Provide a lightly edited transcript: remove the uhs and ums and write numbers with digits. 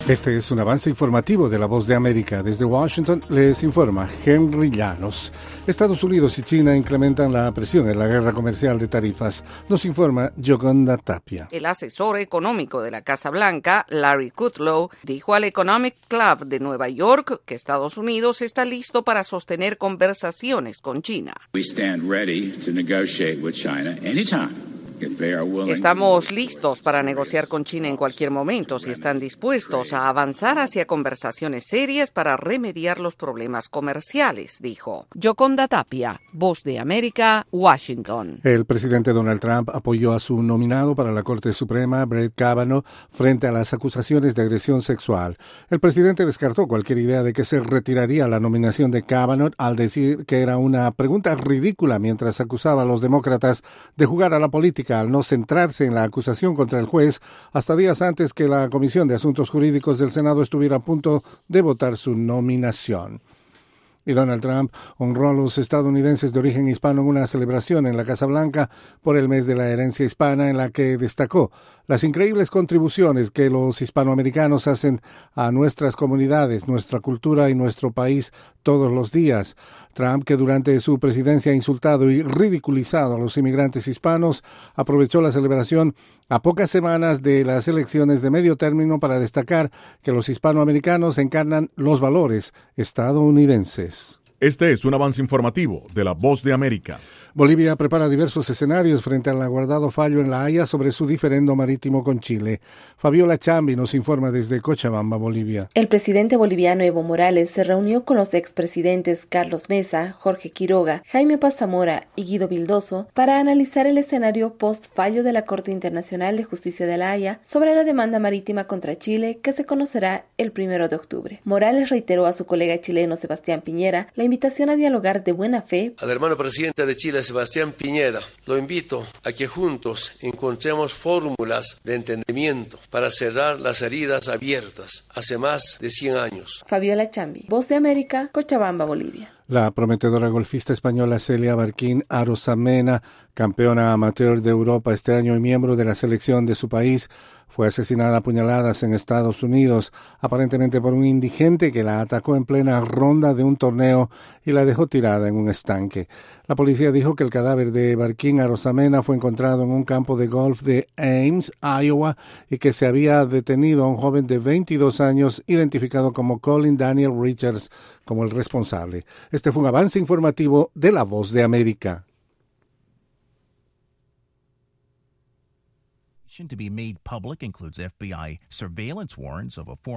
Este es un avance informativo de La Voz de América. Desde Washington les informa Henry Llanos. Estados Unidos y China incrementan la presión en la guerra comercial de tarifas. Nos informa Yoconda Tapia. El asesor económico de la Casa Blanca, Larry Kudlow, dijo al Economic Club de Nueva York que Estados Unidos está listo para sostener conversaciones con China. We stand ready to negotiate with China anytime. Estamos listos para negociar con China en cualquier momento si están dispuestos a avanzar hacia conversaciones serias para remediar los problemas comerciales, dijo. Yoconda Tapia, Voz de América, Washington. El presidente Donald Trump apoyó a su nominado para la Corte Suprema, Brett Kavanaugh, frente a las acusaciones de agresión sexual. El presidente descartó cualquier idea de que se retiraría la nominación de Kavanaugh al decir que era una pregunta ridícula mientras acusaba a los demócratas de jugar a la política al no centrarse en la acusación contra el juez hasta días antes que la Comisión de Asuntos Jurídicos del Senado estuviera a punto de votar su nominación. Y Donald Trump honró a los estadounidenses de origen hispano en una celebración en la Casa Blanca por el mes de la herencia hispana, en la que destacó las increíbles contribuciones que los hispanoamericanos hacen a nuestras comunidades, nuestra cultura y nuestro país todos los días. Trump, que durante su presidencia ha insultado y ridiculizado a los inmigrantes hispanos, aprovechó la celebración a pocas semanas de las elecciones de medio término para destacar que los hispanoamericanos encarnan los valores estadounidenses. Este es un avance informativo de La Voz de América. Bolivia prepara diversos escenarios frente al aguardado fallo en La Haya sobre su diferendo marítimo con Chile. Fabiola Chambi nos informa desde Cochabamba, Bolivia. El presidente boliviano Evo Morales se reunió con los expresidentes Carlos Mesa, Jorge Quiroga, Jaime Paz Zamora y Guido Vildoso para analizar el escenario post-fallo de la Corte Internacional de Justicia de La Haya sobre la demanda marítima contra Chile, que se conocerá el 1 de octubre. Morales reiteró a su colega chileno Sebastián Piñera la invitación a dialogar de buena fe. Al hermano presidente de Chile, Sebastián Piñera, lo invito a que juntos encontremos fórmulas de entendimiento para cerrar las heridas abiertas hace más de 100 años. Fabiola Chambi, Voz de América, Cochabamba, Bolivia. La prometedora golfista española Celia Barquín Arosamena, campeona amateur de Europa este año y miembro de la selección de su país, fue asesinada a puñaladas en Estados Unidos, aparentemente por un indigente que la atacó en plena ronda de un torneo y la dejó tirada en un estanque. La policía dijo que el cadáver de Barquín Arosamena fue encontrado en un campo de golf de Ames, Iowa, y que se había detenido a un joven de 22 años identificado como Colin Daniel Richards como el responsable. Este fue un avance informativo de La Voz de América. To be made public includes FBI surveillance warrants of a former